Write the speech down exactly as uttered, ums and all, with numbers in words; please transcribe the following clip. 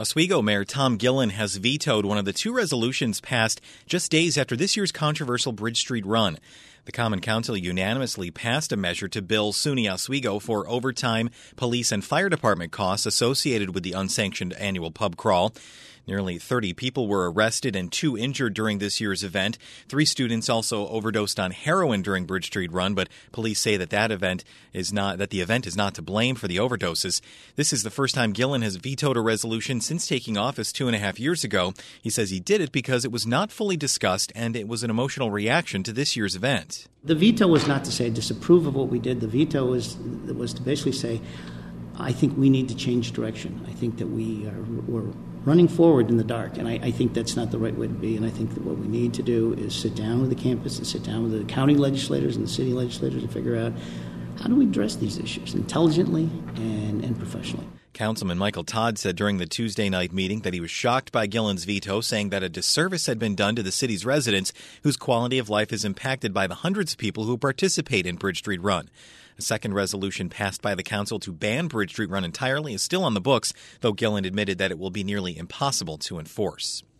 Oswego Mayor Tom Gillen has vetoed one of the two resolutions passed just days after this year's controversial Bridge Street run. The Common Council unanimously passed a measure to bill SUNY Oswego for overtime, police, and fire department costs associated with the unsanctioned annual pub crawl. Nearly thirty people were arrested and two injured during this year's event. Three students also overdosed on heroin during Bridge Street Run, but police say that that event is not that the event is not to blame for the overdoses. This is the first time Gillen has vetoed a resolution since taking office two and a half years ago. He says he did it because it was not fully discussed and it was an emotional reaction to this year's event. The veto was not to say disapprove of what we did. The veto was was to basically say, I think we need to change direction. I think that we are we're running forward in the dark, and I, I think that's not the right way to be. And I think that what we need to do is sit down with the campus and sit down with the county legislators and the city legislators and figure out how do we address these issues intelligently and, and professionally. Councilman Michael Todd said during the Tuesday night meeting that he was shocked by Gillen's veto, saying that a disservice had been done to the city's residents whose quality of life is impacted by the hundreds of people who participate in Bridge Street Run. A second resolution passed by the council to ban Bridge Street Run entirely is still on the books, though Gillen admitted that it will be nearly impossible to enforce.